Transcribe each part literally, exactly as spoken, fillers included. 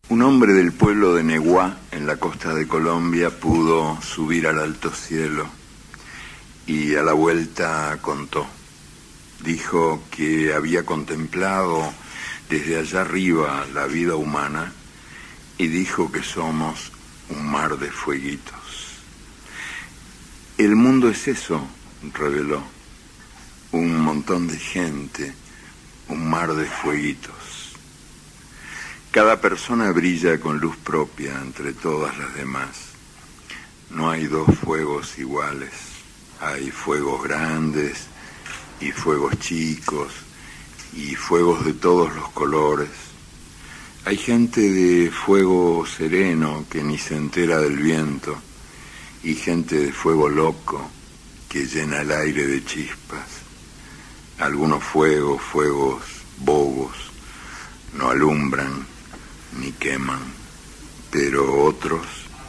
Un hombre del pueblo de Neguá, en la costa de Colombia, pudo subir al alto cielo y a la vuelta contó. Dijo que había contemplado desde allá arriba la vida humana y dijo que somos un mar de fueguitos. El mundo es eso, reveló, un montón de gente, un mar de fueguitos. Cada persona brilla con luz propia entre todas las demás. No hay dos fuegos iguales. Hay fuegos grandes y fuegos chicos y fuegos de todos los colores. Hay gente de fuego sereno que ni se entera del viento y gente de fuego loco que llena el aire de chispas. Algunos fuegos, fuegos bobos, no alumbran ni queman, pero otros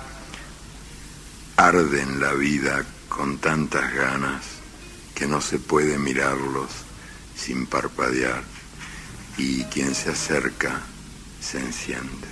arden la vida con tantas ganas que no se puede mirarlos sin parpadear, y quien se acerca se enciende.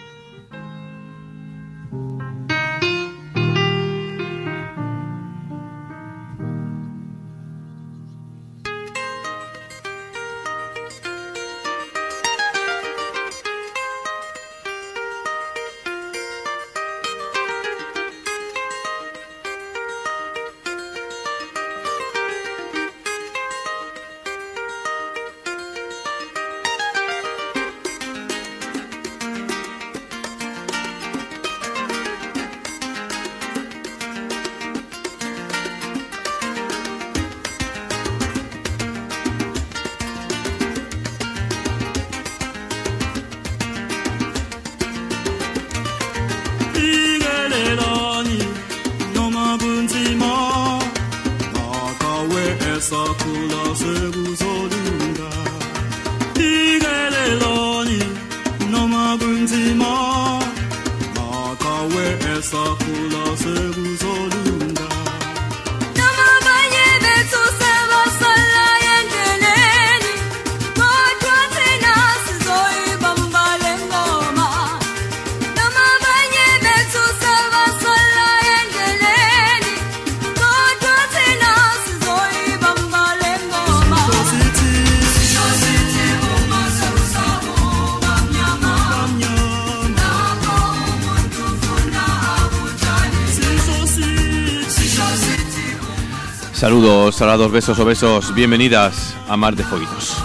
Saludos, salados, besos o besos, bienvenidas a Mar de Fueguitos.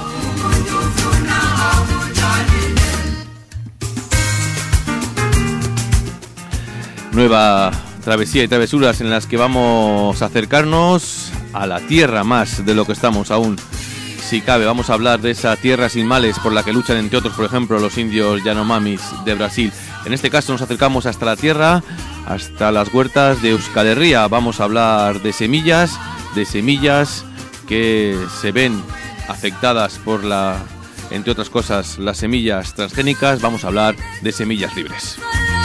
Nueva travesía y travesuras en las que vamos a acercarnos a la tierra más de lo que estamos aún. Si cabe, vamos a hablar de esa tierra sin males por la que luchan, entre otros, por ejemplo, los indios Yanomamis de Brasil. En este caso nos acercamos hasta la tierra, hasta las huertas de Euskal Herria. Vamos a hablar de semillas, de semillas que se ven afectadas por la, entre otras cosas, las semillas transgénicas. Vamos a hablar de semillas libres.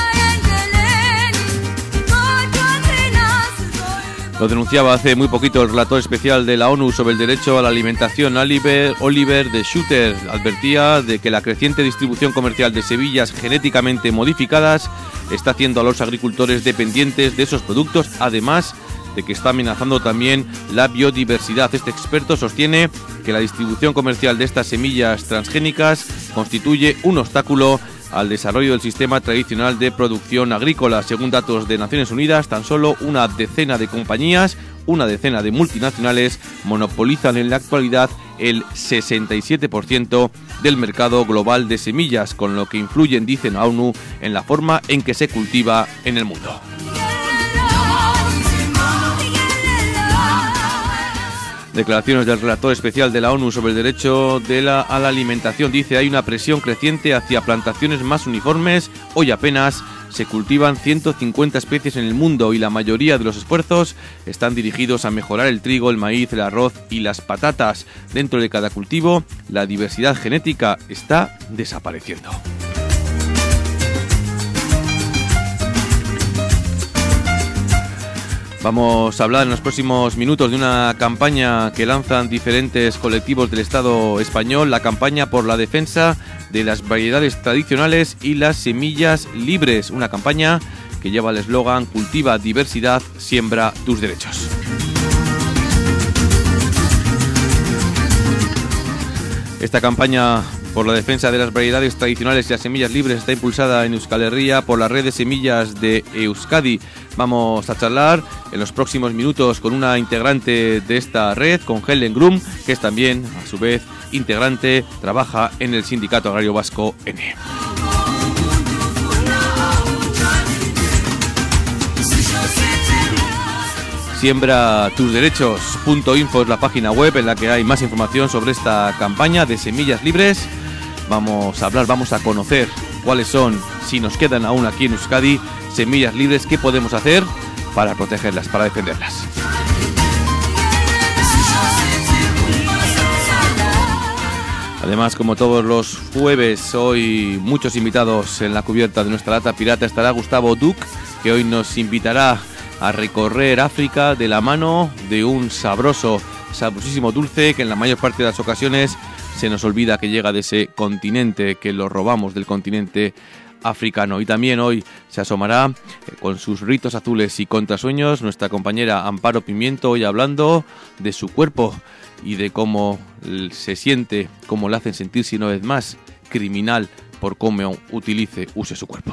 Lo denunciaba hace muy poquito el relator especial de la ONU sobre el derecho a la alimentación, Oliver, Oliver de Schutter. Advertía de que la creciente distribución comercial de semillas genéticamente modificadas está haciendo a los agricultores dependientes de esos productos, además de que está amenazando también la biodiversidad. Este experto sostiene que la distribución comercial de estas semillas transgénicas constituye un obstáculo al desarrollo del sistema tradicional de producción agrícola. Según datos de Naciones Unidas, tan solo una decena de compañías, una decena de multinacionales monopolizan en la actualidad el sesenta y siete por ciento del mercado global de semillas, con lo que influyen, dicen la ONU, en la forma en que se cultiva en el mundo. Declaraciones del relator especial de la ONU sobre el derecho de la, a la alimentación. Dice: hay una presión creciente hacia plantaciones más uniformes. Hoy apenas se cultivan ciento cincuenta especies en el mundo y la mayoría de los esfuerzos están dirigidos a mejorar el trigo, el maíz, el arroz y las patatas. Dentro de cada cultivo, la diversidad genética está desapareciendo. Vamos a hablar en los próximos minutos de una campaña que lanzan diferentes colectivos del Estado español, la campaña por la defensa de las variedades tradicionales y las semillas libres, una campaña que lleva el eslogan Cultiva diversidad, siembra tus derechos. Esta campaña por la defensa de las variedades tradicionales y las semillas libres está impulsada en Euskal Herria por la red de semillas de Euskadi. Vamos a charlar en los próximos minutos con una integrante de esta red, con Helen Grum, que es también, a su vez, integrante, trabaja en el Sindicato Agrario Vasco N. Siembra tus derechos punto info es la página web en la que hay más información sobre esta campaña de semillas libres. Vamos a hablar, vamos a conocer cuáles son, si nos quedan aún aquí en Euskadi, semillas libres, qué podemos hacer para protegerlas, para defenderlas. Además, como todos los jueves, hoy muchos invitados en la cubierta de nuestra lata pirata. Estará Gustavo Duc, que hoy nos invitará a recorrer África de la mano de un sabroso, sabrosísimo dulce que en la mayor parte de las ocasiones se nos olvida que llega de ese continente, que lo robamos del continente africano. Y también hoy se asomará con sus ritos azules y contrasueños nuestra compañera Amparo Pimiento, hoy hablando de su cuerpo y de cómo se siente, cómo le hacen sentirse una vez más criminal por cómo utilice, use su cuerpo.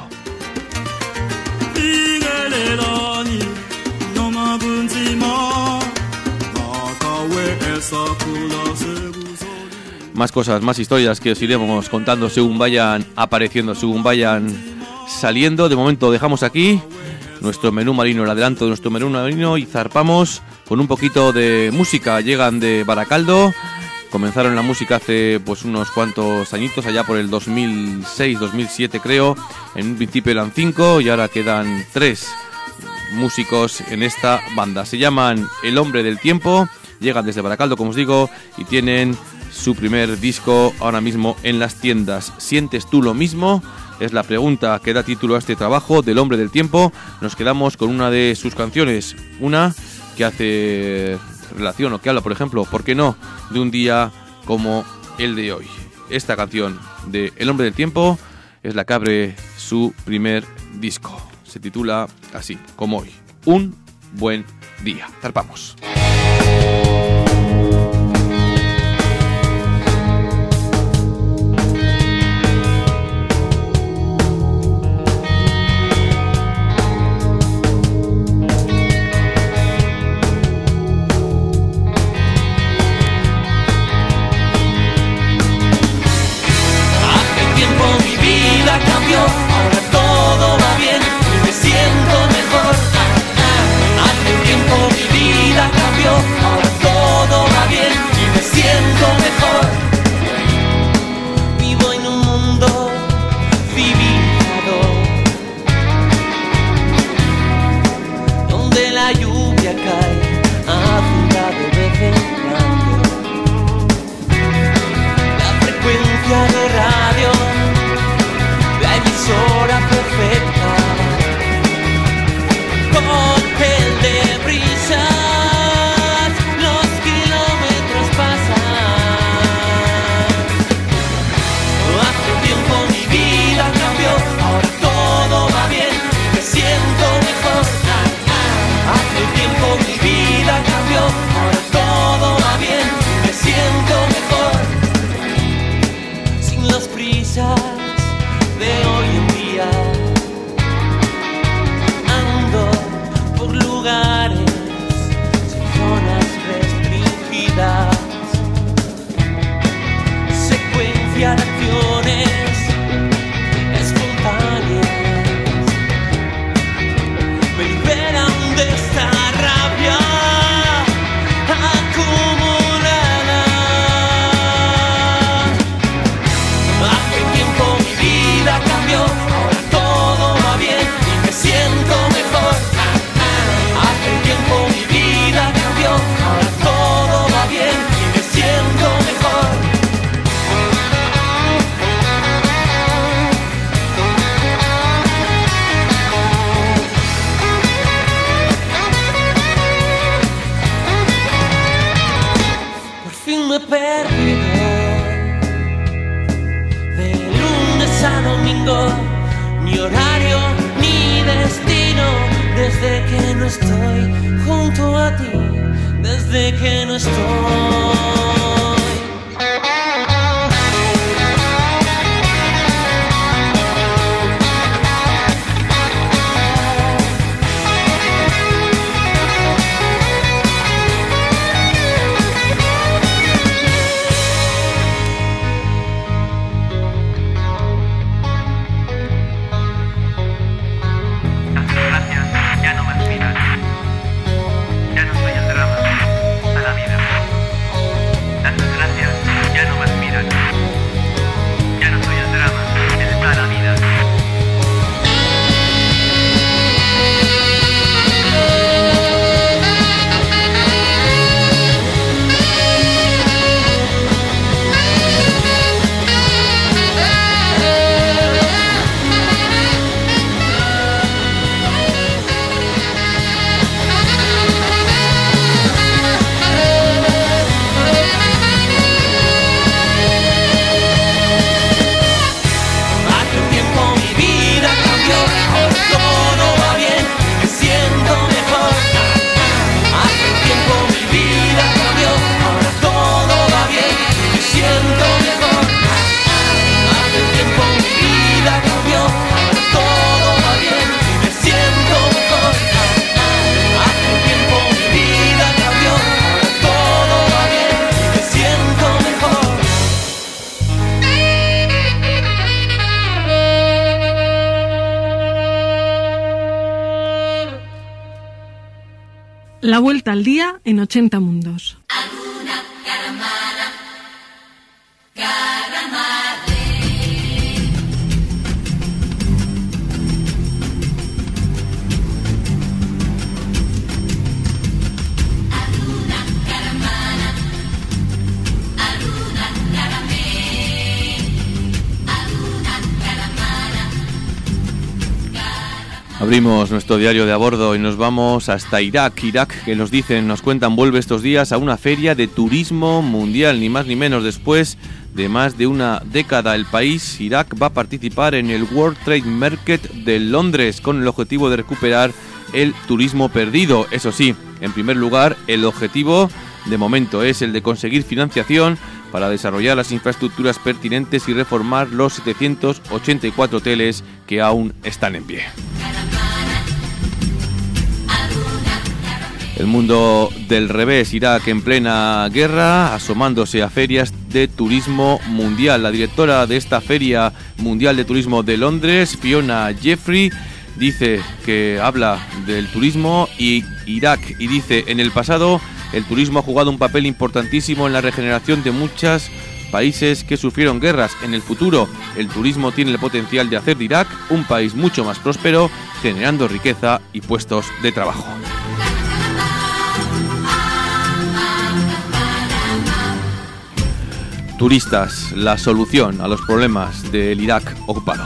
Más cosas, más historias que os iremos contando según vayan apareciendo, según vayan saliendo. De momento dejamos aquí nuestro menú marino, el adelanto de nuestro menú marino, y zarpamos con un poquito de música. Llegan de Baracaldo, comenzaron la música hace pues unos cuantos añitos, allá por el dos mil seis, dos mil siete creo. En un principio eran cinco y ahora quedan tres músicos en esta banda. Se llaman El Hombre del Tiempo, llegan desde Baracaldo, como os digo, y tienen su primer disco ahora mismo en las tiendas. ¿Sientes tú lo mismo? Es la pregunta que da título a este trabajo del Hombre del Tiempo. Nos quedamos con una de sus canciones, una que hace relación o que habla, por ejemplo, ¿por qué no?, de un día como el de hoy. Esta canción de El Hombre del Tiempo es la que abre su primer disco. Se titula así, como hoy, Un buen día. Zarpamos. Ahora todo va bien y me siento mejor. Hace tiempo mi vida perdido. De lunes a domingo, ni horario ni destino. Desde que no estoy junto a ti, desde que no estoy. La vuelta al día en ochenta mundos. Abrimos nuestro diario de a bordo y nos vamos hasta Irak. Irak, que nos dicen, nos cuentan, vuelve estos días a una feria de turismo mundial, ni más ni menos. Después de más de una década, el país, Irak, va a participar en el World Trade Market de Londres con el objetivo de recuperar el turismo perdido. Eso sí, en primer lugar, el objetivo de momento es el de conseguir financiación para desarrollar las infraestructuras pertinentes y reformar los setecientos ochenta y cuatro hoteles que aún están en pie. El mundo del revés, Irak en plena guerra, asomándose a ferias de turismo mundial. La directora de esta Feria Mundial de Turismo de Londres, Fiona Jeffrey, dice que habla del turismo y Irak y dice, en el pasado el turismo ha jugado un papel importantísimo en la regeneración de muchos países que sufrieron guerras. En el futuro, el turismo tiene el potencial de hacer de Irak un país mucho más próspero, generando riqueza y puestos de trabajo. Turistas, la solución a los problemas del Irak ocupado.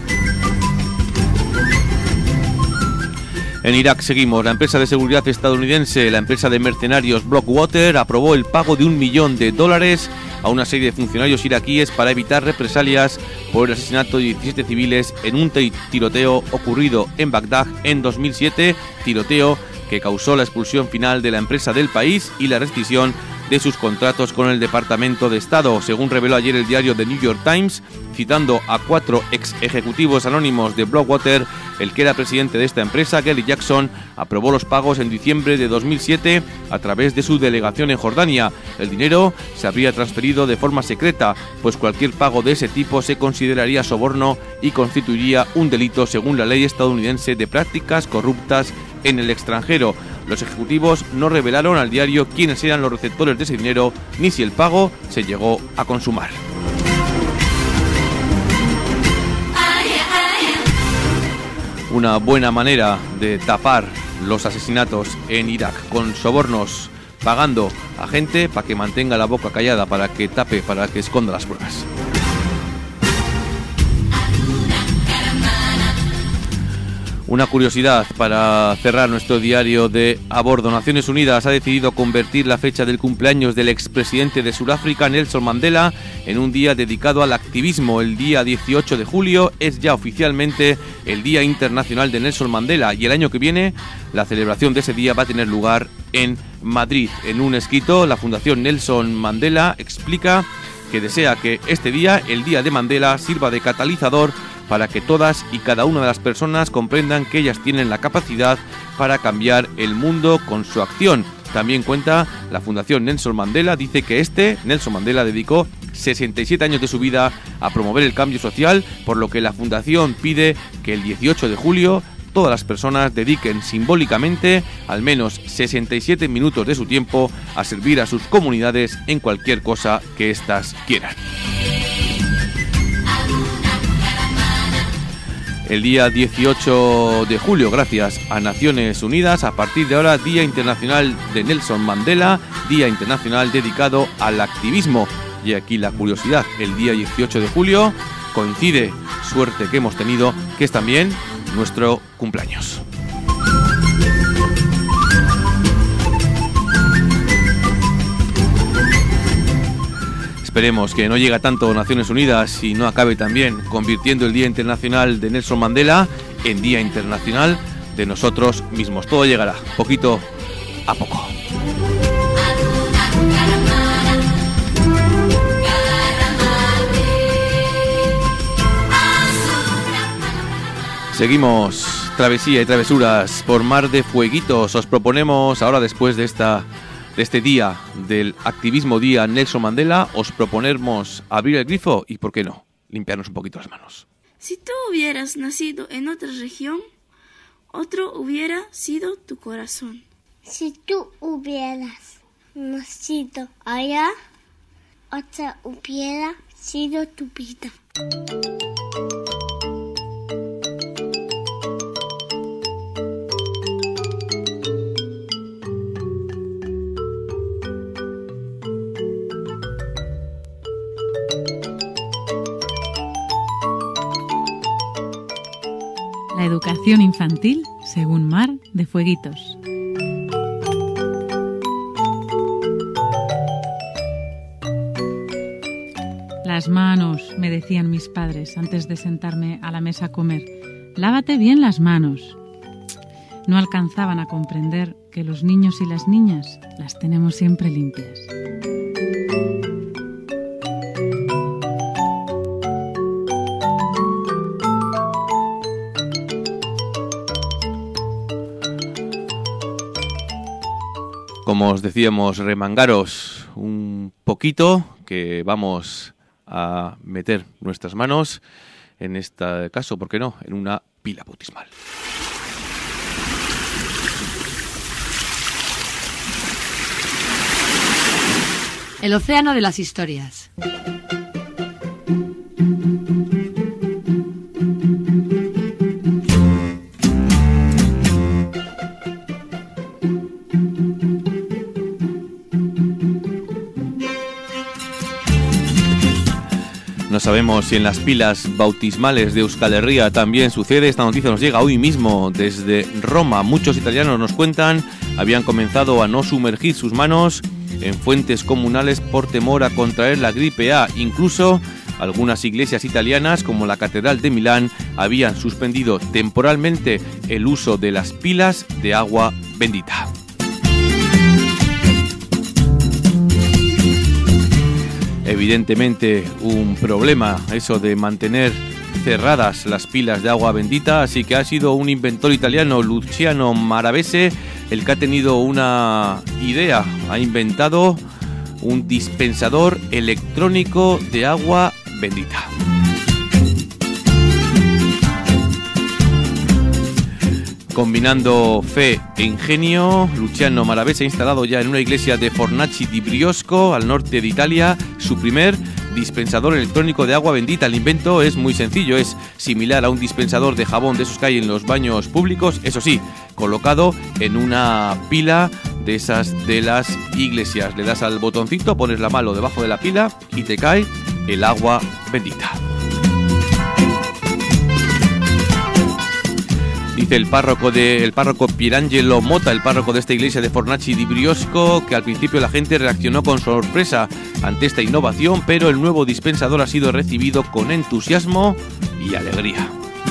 En Irak seguimos. La empresa de seguridad estadounidense, la empresa de mercenarios Blackwater, aprobó el pago de un millón de dólares a una serie de funcionarios iraquíes para evitar represalias por el asesinato de diecisiete civiles en un tiroteo ocurrido en Bagdad en dos mil siete, tiroteo que causó la expulsión final de la empresa del país y la rescisión de sus contratos con el Departamento de Estado, según reveló ayer el diario The New York Times, citando a cuatro ex ejecutivos anónimos de Blackwater. El que era presidente de esta empresa, Gary Jackson, aprobó los pagos en diciembre de dos mil siete a través de su delegación en Jordania. El dinero se habría transferido de forma secreta, pues cualquier pago de ese tipo se consideraría soborno y constituiría un delito según la ley estadounidense de prácticas corruptas en el extranjero. Los ejecutivos no revelaron al diario quiénes eran los receptores de ese dinero ni si el pago se llegó a consumar. Una buena manera de tapar los asesinatos en Irak, con sobornos, pagando a gente para que mantenga la boca callada, para que tape, para que esconda las pruebas. Una curiosidad para cerrar nuestro diario de a bordo. Naciones Unidas ha decidido convertir la fecha del cumpleaños del expresidente de Sudáfrica, Nelson Mandela, en un día dedicado al activismo. El día dieciocho de julio es ya oficialmente el Día Internacional de Nelson Mandela y el año que viene la celebración de ese día va a tener lugar en Madrid. En un escrito, la Fundación Nelson Mandela explica que desea que este día, el Día de Mandela, sirva de catalizador para que todas y cada una de las personas comprendan que ellas tienen la capacidad para cambiar el mundo con su acción. También cuenta la Fundación Nelson Mandela, dice que este, Nelson Mandela, dedicó sesenta y siete años de su vida a promover el cambio social, por lo que la Fundación pide que el dieciocho de julio todas las personas dediquen simbólicamente al menos sesenta y siete minutos de su tiempo a servir a sus comunidades en cualquier cosa que éstas quieran. El día dieciocho de julio, gracias a Naciones Unidas, a partir de ahora, Día Internacional de Nelson Mandela, Día Internacional dedicado al activismo. Y aquí la curiosidad, el día dieciocho de julio coincide, suerte que hemos tenido, que es también nuestro cumpleaños. Esperemos que no llegue a tanto Naciones Unidas y no acabe también convirtiendo el Día Internacional de Nelson Mandela en Día Internacional de nosotros mismos. Todo llegará, poquito a poco. Seguimos travesía y travesuras por mar de fueguitos. Os proponemos ahora, después de esta de este día del activismo Día Nelson Mandela, os proponemos abrir el grifo y, ¿por qué no?, limpiarnos un poquito las manos. Si tú hubieras nacido en otra región, otro hubiera sido tu corazón. Si tú hubieras nacido allá, otra hubiera sido tu vida. La educación infantil según Mar de Fueguitos. Las manos, me decían mis padres antes de sentarme a la mesa a comer. Lávate bien las manos. No alcanzaban a comprender que los niños y las niñas las tenemos siempre limpias. Como os decíamos, remangaros un poquito, que vamos a meter nuestras manos, en este caso, ¿por qué no?, en una pila bautismal. El océano de las historias. No sabemos si en las pilas bautismales de Euskal Herria también sucede. Esta noticia nos llega hoy mismo desde Roma. Muchos italianos nos cuentan habían comenzado a no sumergir sus manos en fuentes comunales por temor a contraer la gripe A. Incluso algunas iglesias italianas, como la Catedral de Milán, habían suspendido temporalmente el uso de las pilas de agua bendita. Evidentemente un problema eso de mantener cerradas las pilas de agua bendita, así que ha sido un inventor italiano, Luciano Maravese, el que ha tenido una idea, ha inventado un dispensador electrónico de agua bendita. Combinando fe e ingenio, Luciano Maravese ha instalado ya en una iglesia de Fornaci di Briosco, al norte de Italia, su primer dispensador electrónico de agua bendita. El invento es muy sencillo, es similar a un dispensador de jabón de esos que hay en los baños públicos, eso sí, colocado en una pila de esas de las iglesias. Le das al botoncito, pones la mano debajo de la pila y te cae el agua bendita. Dice el párroco de el párroco Pierangelo Mota, el párroco de esta iglesia de Fornaci di Briosco, que al principio la gente reaccionó con sorpresa ante esta innovación, pero el nuevo dispensador ha sido recibido con entusiasmo y alegría.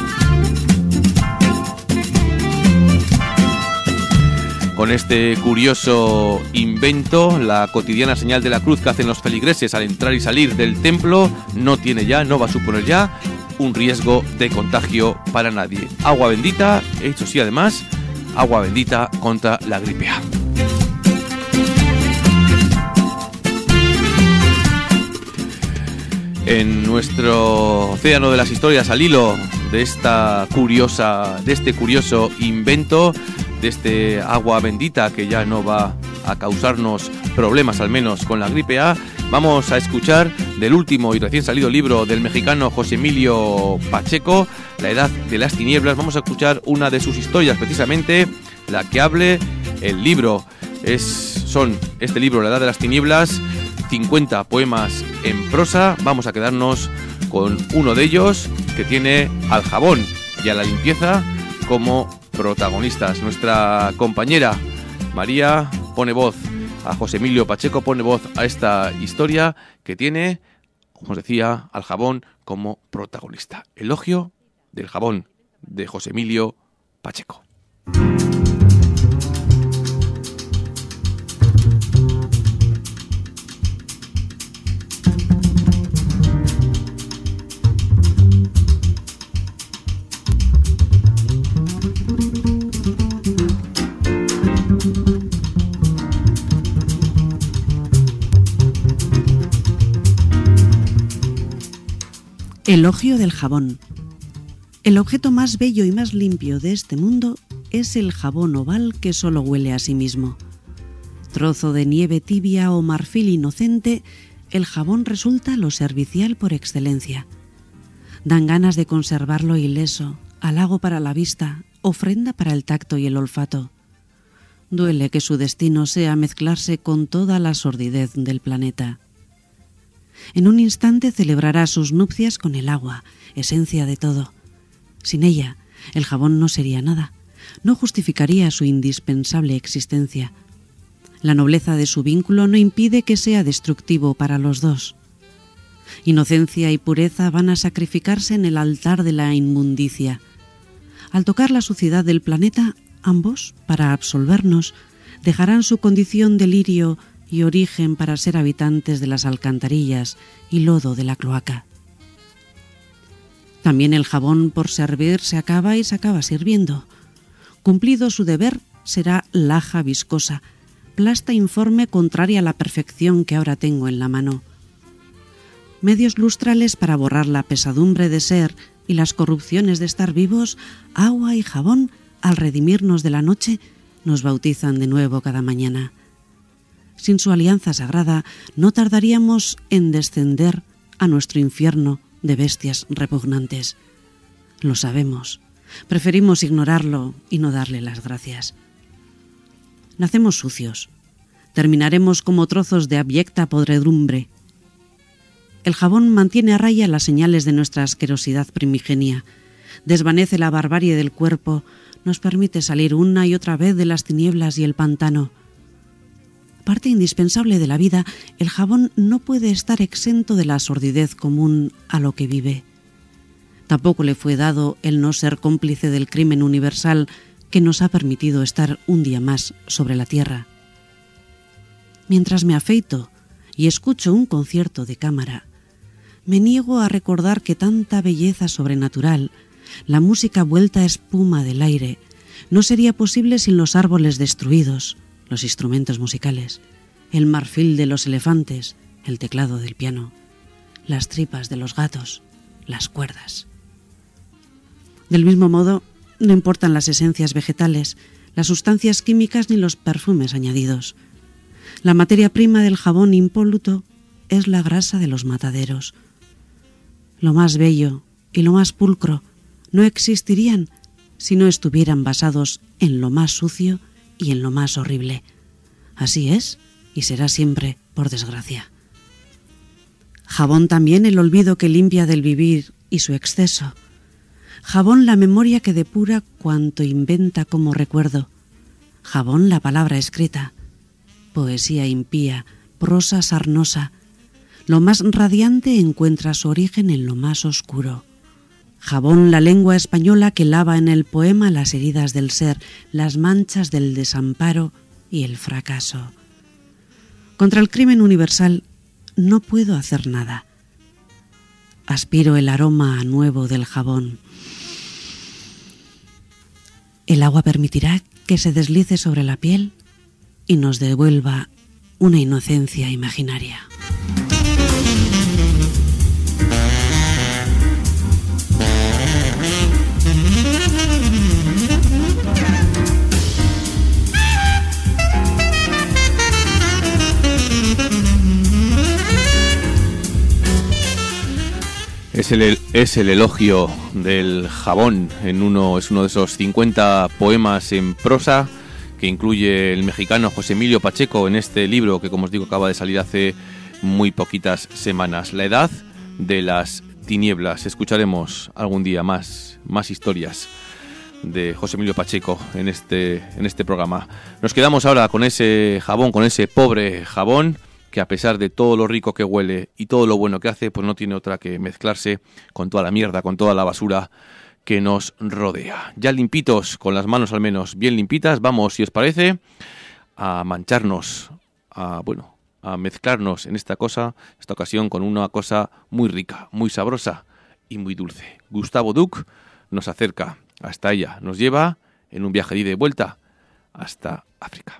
Con este curioso invento, la cotidiana señal de la cruz que hacen los feligreses al entrar y salir del templo no tiene ya, no va a suponer ya un riesgo de contagio para nadie. Agua bendita, hecho sí además, agua bendita contra la gripe A. En nuestro océano de las historias, al hilo de esta curiosa, de este curioso invento, de este agua bendita que ya no va a causarnos problemas, al menos con la gripe A, vamos a escuchar del último y recién salido libro del mexicano José Emilio Pacheco, La Edad de las Tinieblas. Vamos a escuchar una de sus historias, precisamente la que hable el libro. Es, son este libro, La Edad de las Tinieblas, cincuenta poemas en prosa. Vamos a quedarnos con uno de ellos, que tiene al jabón y a la limpieza como protagonistas. Nuestra compañera María pone voz a José Emilio Pacheco, pone voz a esta historia que tiene, como os decía, al jabón como protagonista. Elogio del jabón, de José Emilio Pacheco. Elogio del jabón. El objeto más bello y más limpio de este mundo es el jabón oval que solo huele a sí mismo. Trozo de nieve tibia o marfil inocente, el jabón resulta lo servicial por excelencia. Dan ganas de conservarlo ileso, halago para la vista, ofrenda para el tacto y el olfato. Duele que su destino sea mezclarse con toda la sordidez del planeta. En un instante celebrará sus nupcias con el agua, esencia de todo. Sin ella, el jabón no sería nada, no justificaría su indispensable existencia. La nobleza de su vínculo no impide que sea destructivo para los dos. Inocencia y pureza van a sacrificarse en el altar de la inmundicia. Al tocar la suciedad del planeta, ambos, para absolvernos, dejarán su condición de lirio y origen para ser habitantes de las alcantarillas y lodo de la cloaca. También el jabón por servir se acaba y se acaba sirviendo. Cumplido su deber, será laja viscosa, plasta informe contraria a la perfección que ahora tengo en la mano. Medios lustrales para borrar la pesadumbre de ser y las corrupciones de estar vivos, agua y jabón, al redimirnos de la noche, nos bautizan de nuevo cada mañana. Sin su alianza sagrada, no tardaríamos en descender a nuestro infierno de bestias repugnantes. Lo sabemos, preferimos ignorarlo y no darle las gracias. Nacemos sucios, terminaremos como trozos de abyecta podredumbre. El jabón mantiene a raya las señales de nuestra asquerosidad primigenia, desvanece la barbarie del cuerpo, nos permite salir una y otra vez de las tinieblas y el pantano. Parte indispensable de la vida, el jabón no puede estar exento de la sordidez común a lo que vive. Tampoco le fue dado el no ser cómplice del crimen universal que nos ha permitido estar un día más sobre la tierra. Mientras me afeito y escucho un concierto de cámara, me niego a recordar que tanta belleza sobrenatural, la música vuelta a espuma del aire, no sería posible sin los árboles destruidos, los instrumentos musicales, el marfil de los elefantes, el teclado del piano, las tripas de los gatos, las cuerdas. Del mismo modo, no importan las esencias vegetales, las sustancias químicas ni los perfumes añadidos. La materia prima del jabón impoluto es la grasa de los mataderos. Lo más bello y lo más pulcro no existirían si no estuvieran basados en lo más sucio y en lo más horrible. Así es y será siempre, por desgracia. Jabón también el olvido que limpia del vivir y su exceso. Jabón la memoria que depura cuanto inventa como recuerdo. Jabón la palabra escrita. Poesía impía, prosa sarnosa. Lo más radiante encuentra su origen en lo más oscuro. Jabón la lengua española que lava en el poema las heridas del ser, las manchas del desamparo y el fracaso. Contra el crimen universal no puedo hacer nada. Aspiro el aroma nuevo del jabón. El agua permitirá que se deslice sobre la piel y nos devuelva una inocencia imaginaria. Es el, es el elogio del jabón, en uno, es uno de esos cincuenta poemas en prosa que incluye el mexicano José Emilio Pacheco en este libro que, como os digo, acaba de salir hace muy poquitas semanas. La edad de las tinieblas. Escucharemos algún día más, más historias de José Emilio Pacheco en este, en este programa. Nos quedamos ahora con ese jabón, con ese pobre jabón, que a pesar de todo lo rico que huele y todo lo bueno que hace, pues no tiene otra que mezclarse con toda la mierda, con toda la basura que nos rodea. Ya limpitos, con las manos al menos bien limpitas, vamos, si os parece, a mancharnos, a, bueno, a mezclarnos en esta cosa, esta ocasión con una cosa muy rica, muy sabrosa y muy dulce. Gustavo Duc nos acerca hasta ella, nos lleva en un viaje de ida y vuelta hasta África.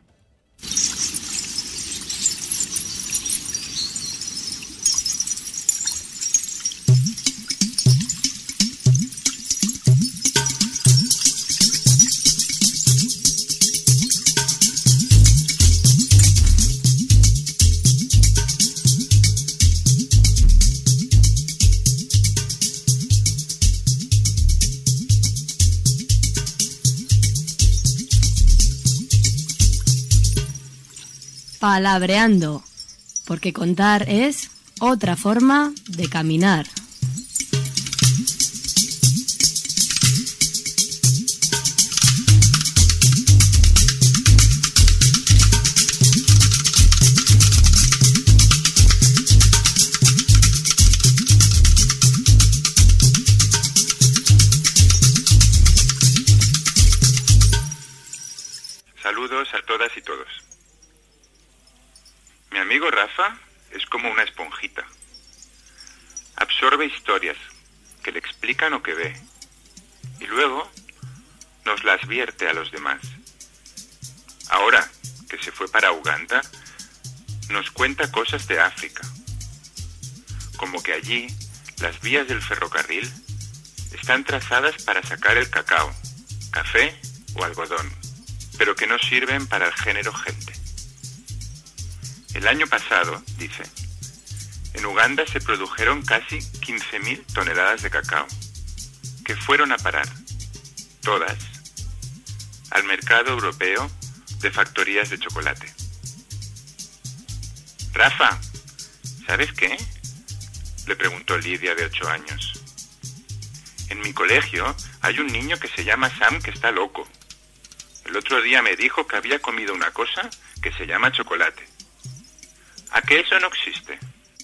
Palabreando, porque contar es otra forma de caminar. Saludos a todas y todos. Mi amigo Rafa es como una esponjita. Absorbe historias que le explican lo que ve y luego nos las vierte a los demás. Ahora que se fue para Uganda, nos cuenta cosas de África, como que allí las vías del ferrocarril están trazadas para sacar el cacao, café o algodón, pero que no sirven para el género gente. El año pasado, dice, en Uganda se produjeron casi quince mil toneladas de cacao, que fueron a parar, todas, al mercado europeo de factorías de chocolate. Rafa, ¿sabes qué?, le preguntó Lidia, de ocho años. En mi colegio hay un niño que se llama Sam que está loco. El otro día me dijo que había comido una cosa que se llama chocolate. ¿A qué eso no existe?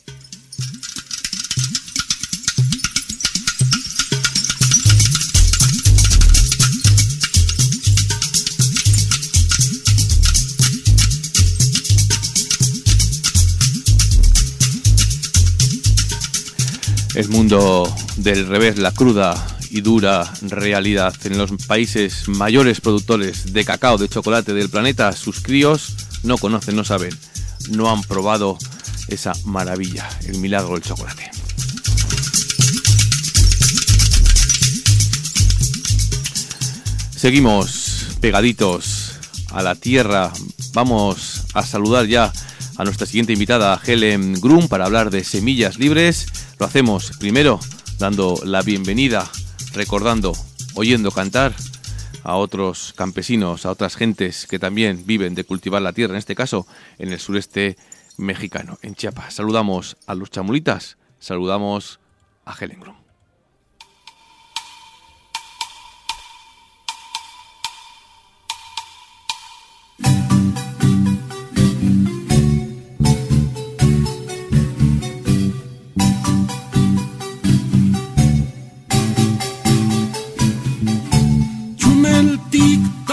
El mundo del revés, la cruda y dura realidad. En los países mayores productores de cacao, de chocolate del planeta, sus críos no conocen, no saben, no han probado esa maravilla, el milagro del chocolate. Seguimos pegaditos a la tierra. Vamos a saludar ya a nuestra siguiente invitada, Helen Grum, para hablar de semillas libres. Lo hacemos primero dando la bienvenida, recordando, oyendo cantar a otros campesinos, a otras gentes que también viven de cultivar la tierra, en este caso en el sureste mexicano, en Chiapas. Saludamos a los chamulitas, saludamos a Helen Grum.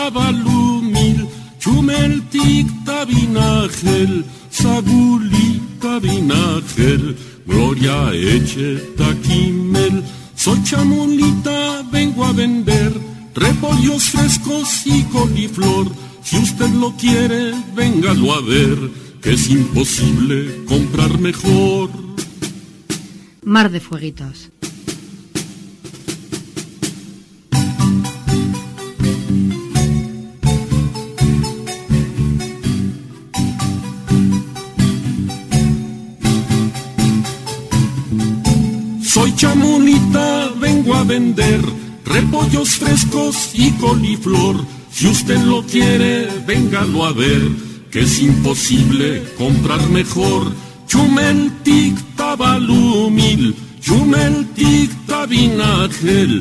tabalumil, chumeltik tabinagel, sagulita binagel, gloria eche taquimel, soy chamulita, vengo a vender repollos frescos y coliflor. Si usted lo quiere, véngalo a ver, que es imposible comprar mejor. Mar de Fueguitos. Soy chamulita, vengo a vender repollos frescos y coliflor. Si usted lo quiere, véngalo a ver, que es imposible comprar mejor. Chumeltik tabalumil, chumeltik tabinagel,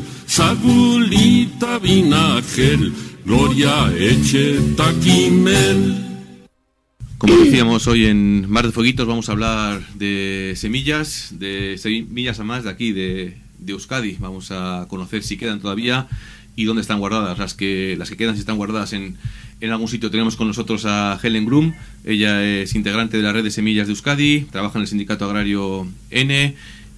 sagulita binagel, gloria eche taquimel. Como decíamos, hoy en Mar de Fueguitos vamos a hablar de semillas, de semillas a más de aquí, de, de Euskadi. Vamos a conocer si quedan todavía y dónde están guardadas. Las que las que quedan, si están guardadas en, en algún sitio. Tenemos con nosotros a Helen Grum. Ella es integrante de la red de semillas de Euskadi, trabaja en el sindicato agrario N,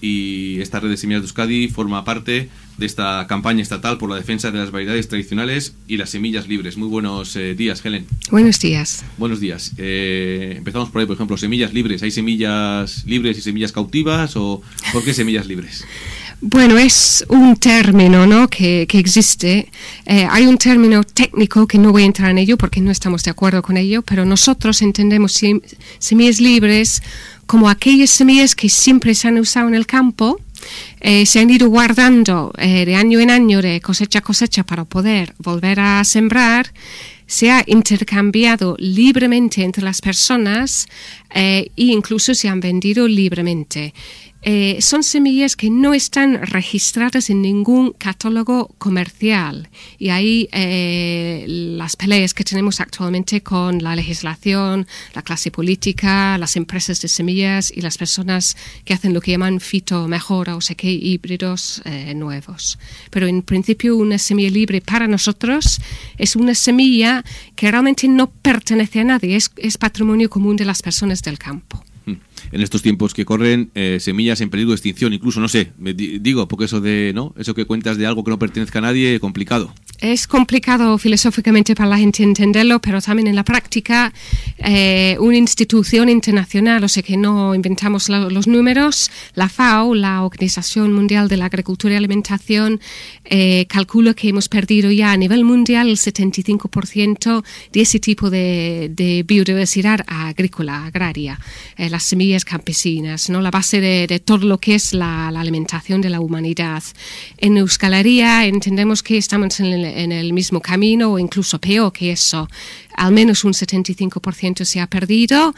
y esta red de semillas de Euskadi forma parte de esta campaña estatal por la defensa de las variedades tradicionales y las semillas libres. Muy buenos eh, días, Helen. Buenos días. Buenos días. Eh, empezamos por ahí, por ejemplo, semillas libres. ¿Hay semillas libres y semillas cautivas, o por qué semillas libres? Bueno, es un término, ¿no?, que, que existe. Eh, hay un término técnico que no voy a entrar en ello porque no estamos de acuerdo con ello, pero nosotros entendemos sem- semillas libres como aquellas semillas que siempre se han usado en el campo, eh, se han ido guardando eh, de año en año, de cosecha a cosecha, para poder volver a sembrar. Se ha intercambiado libremente entre las personas eh, e incluso se han vendido libremente. Eh, son semillas que no están registradas en ningún catálogo comercial, y ahí eh, las peleas que tenemos actualmente con la legislación, la clase política, las empresas de semillas y las personas que hacen lo que llaman fitomejora, o sea que híbridos eh, nuevos. Pero en principio una semilla libre para nosotros es una semilla que realmente no pertenece a nadie, es, es patrimonio común de las personas del campo. En estos tiempos que corren, eh, semillas en peligro de extinción, incluso, no sé, me di- digo, porque eso de, ¿no? Eso que cuentas de algo que no pertenezca a nadie, complicado. Es complicado filosóficamente para la gente entenderlo, pero también en la práctica, eh, una institución internacional, o sea que no inventamos la, los números, la FAO, la Organización Mundial de la Agricultura y Alimentación, eh, calcula que hemos perdido ya a nivel mundial el setenta y cinco por ciento de ese tipo de, de biodiversidad agrícola, agraria, eh, las semillas campesinas, ¿no?, la base de, de todo lo que es la, la alimentación de la humanidad. En Euskal Herria entendemos que estamos en el, en el mismo camino, o incluso peor que eso. Al menos un setenta y cinco por ciento se ha perdido,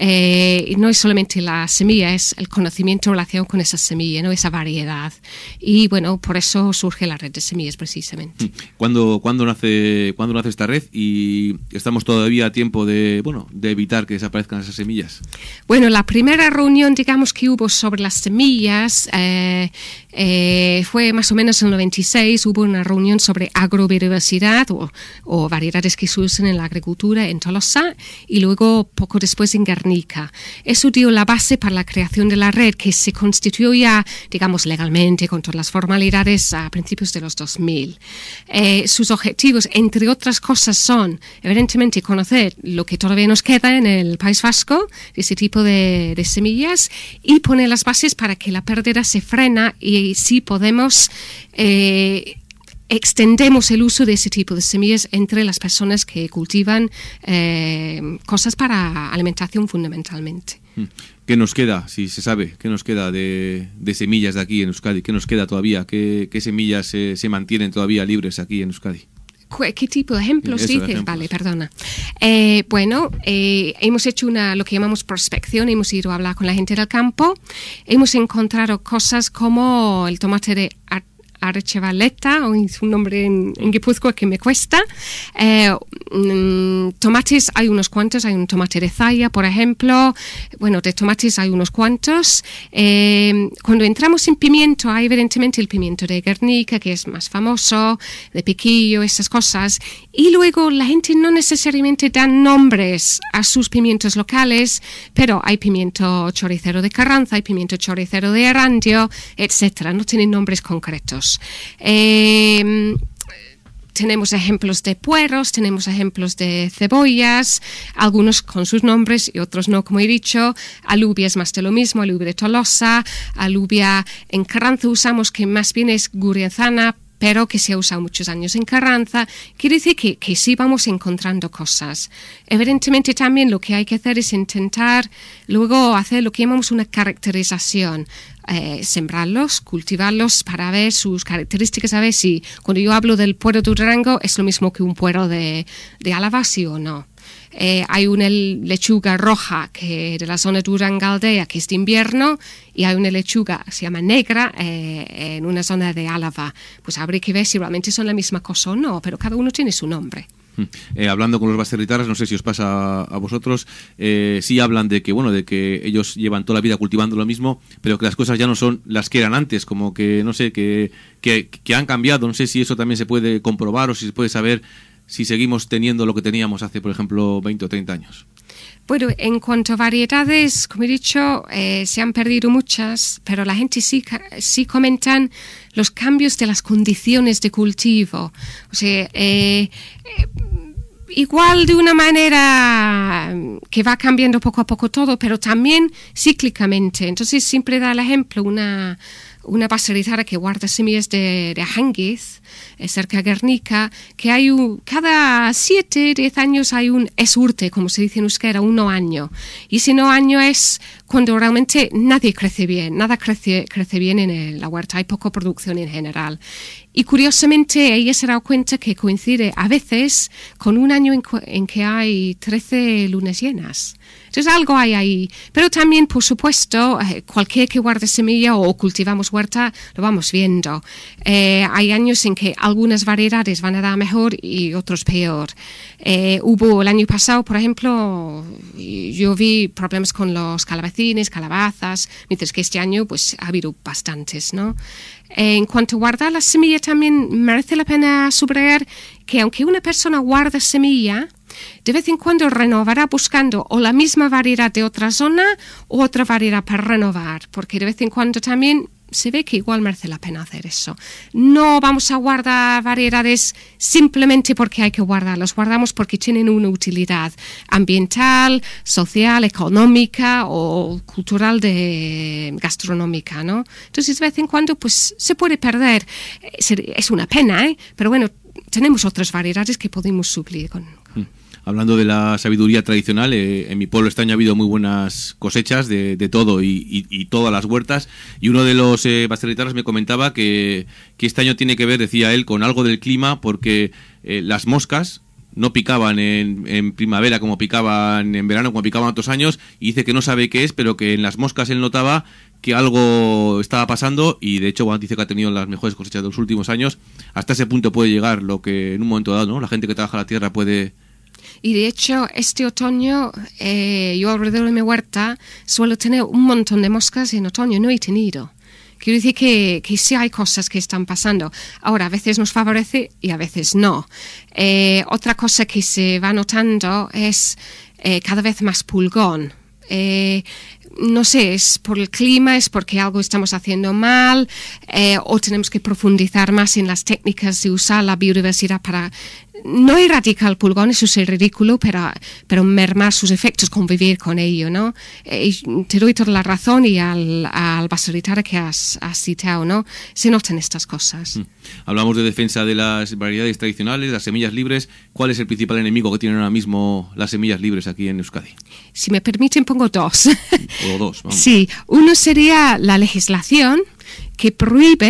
eh, y no es solamente la semilla, es el conocimiento en relación con esa semilla, ¿no?, esa variedad. Y bueno, por eso surge la red de semillas precisamente. ¿Cuándo, cuándo nace, cuándo nace esta red? Y estamos todavía a tiempo de, bueno, de evitar que desaparezcan esas semillas. Bueno, la primera reunión, digamos, que hubo sobre las semillas eh, eh, fue más o menos en el noventa y seis. Hubo una reunión sobre agrobiodiversidad o, o variedades que se usan en la agricultura en Tolosa, y luego poco después en Guernica. Eso dio la base para la creación de la red, que se constituyó ya, digamos, legalmente, con todas las formalidades, a principios de los dos mil. Eh, sus objetivos, entre otras cosas, son, evidentemente, conocer lo que todavía nos queda en el País Vasco de ese tipo de, de semillas, y poner las bases para que la pérdida se frena, y si podemos eh, extendemos el uso de ese tipo de semillas entre las personas que cultivan eh, cosas para alimentación fundamentalmente. ¿Qué nos queda, si se sabe, qué nos queda de, de semillas de aquí en Euskadi? ¿Qué nos queda todavía? ¿Qué, qué semillas se, se mantienen todavía libres aquí en Euskadi? ¿Qué tipo de ejemplos Eso, dices? ejemplos. Vale, perdona. Eh, bueno, eh, hemos hecho una, lo que llamamos prospección, hemos ido a hablar con la gente del campo, hemos encontrado cosas como el tomate de ar- Arechevaleta, o es un nombre en, en Guipúzcoa que me cuesta. Eh, mm, tomates hay unos cuantos, hay un tomate de Zaya, por ejemplo. Bueno, de tomates hay unos cuantos. Eh, cuando entramos en pimiento, hay evidentemente el pimiento de Guernica, que es más famoso, de piquillo, esas cosas. Y luego la gente no necesariamente da nombres a sus pimientos locales, pero hay pimiento choricero de Carranza, hay pimiento choricero de Erandio, etcétera. No tienen nombres concretos. Eh, tenemos ejemplos de puerros, tenemos ejemplos de cebollas, algunos con sus nombres y otros no, como he dicho. Alubia es más de lo mismo, alubia de Tolosa, alubia en Carranza usamos que más bien es gurienzana, pero que se ha usado muchos años en Carranza. Quiere decir que, que sí vamos encontrando cosas. Evidentemente también lo que hay que hacer es intentar luego hacer lo que llamamos una caracterización. Eh, sembrarlos, cultivarlos para ver sus características, a ver si cuando yo hablo del puero de Durango es lo mismo que un puero de, de Álava, sí o no. Eh, hay una lechuga roja que de la zona de Durangaldea que es de invierno y hay una lechuga que se llama negra eh, en una zona de Álava. Pues habría que ver si realmente son la misma cosa o no, pero cada uno tiene su nombre. Eh, hablando con los baserritarras, no sé si os pasa a, a vosotros, eh, sí hablan de que bueno, de que ellos llevan toda la vida cultivando lo mismo, pero que las cosas ya no son las que eran antes, como que no sé, que, que, que han cambiado. No sé si eso también se puede comprobar o si se puede saber si seguimos teniendo lo que teníamos hace, por ejemplo, veinte o treinta años. Bueno, en cuanto a variedades, como he dicho, eh, se han perdido muchas, pero la gente sí, sí comentan los cambios de las condiciones de cultivo. O sea, eh, eh, igual de una manera que va cambiando poco a poco todo, pero también cíclicamente. Entonces siempre da el ejemplo una... una baserrizada que guarda semillas de, de Ajanguiz, eh, cerca de Guernica, que hay un, cada siete, diez años hay un esurte, como se dice en euskera, un no año. Y ese no año es cuando realmente nadie crece bien, nada crece, crece bien en el, la huerta, hay poca producción en general. Y curiosamente ella se ha dado cuenta que coincide a veces con un año en, en que hay trece lunas llenas. Entonces algo hay ahí. Pero también, por supuesto, eh, cualquier que guarde semilla o cultivamos huerta, lo vamos viendo. Eh, hay años en que algunas variedades van a dar mejor y otros peor. Eh, hubo el año pasado, por ejemplo, yo vi problemas con los calabacines, calabazas, mientras que este año pues ha habido bastantes, ¿no? Eh, en cuanto a guardar la semilla, también merece la pena subrayar que aunque una persona guarda semilla, de vez en cuando renovará buscando o la misma variedad de otra zona o otra variedad para renovar, porque de vez en cuando también se ve que igual merece la pena hacer eso. No vamos a guardar variedades simplemente porque hay que guardarlos, guardamos porque tienen una utilidad ambiental, social, económica o cultural, de gastronómica, ¿no? Entonces de vez en cuando pues se puede perder, es una pena, ¿eh? Pero bueno, tenemos otras variedades que podemos suplir con... Mm. Hablando de la sabiduría tradicional, eh, en mi pueblo este año ha habido muy buenas cosechas de, de todo y, y, y todas las huertas, y uno de los eh, baserritarras me comentaba que, que este año tiene que ver, decía él, con algo del clima, porque eh, las moscas no picaban en, en primavera como picaban en verano, como picaban otros años, y dice que no sabe qué es, pero que en las moscas él notaba que algo estaba pasando, y de hecho bueno, dice que ha tenido las mejores cosechas de los últimos años. Hasta ese punto puede llegar lo que en un momento dado, ¿no?, la gente que trabaja la tierra puede... Y de hecho, este otoño, eh, yo alrededor de mi huerta suelo tener un montón de moscas y en otoño no he tenido. Quiero decir que, que sí hay cosas que están pasando. Ahora, a veces nos favorece y a veces no. Eh, otra cosa que se va notando es eh, cada vez más pulgón. Eh, no sé, es por el clima, es porque algo estamos haciendo mal, eh, o tenemos que profundizar más en las técnicas de usar la biodiversidad para no erradicar el pulgón, eso es ridículo, pero, pero mermar sus efectos, convivir con ello, ¿no? Eh, te doy toda la razón, y al, al baserritarra que has, has citado, ¿no? Se notan estas cosas. Mm. Hablamos de defensa de las variedades tradicionales, las semillas libres. ¿Cuál es el principal enemigo que tienen ahora mismo las semillas libres aquí en Euskadi? Si me permiten, pongo dos. O dos, vamos. Sí, uno sería la legislación que prohíbe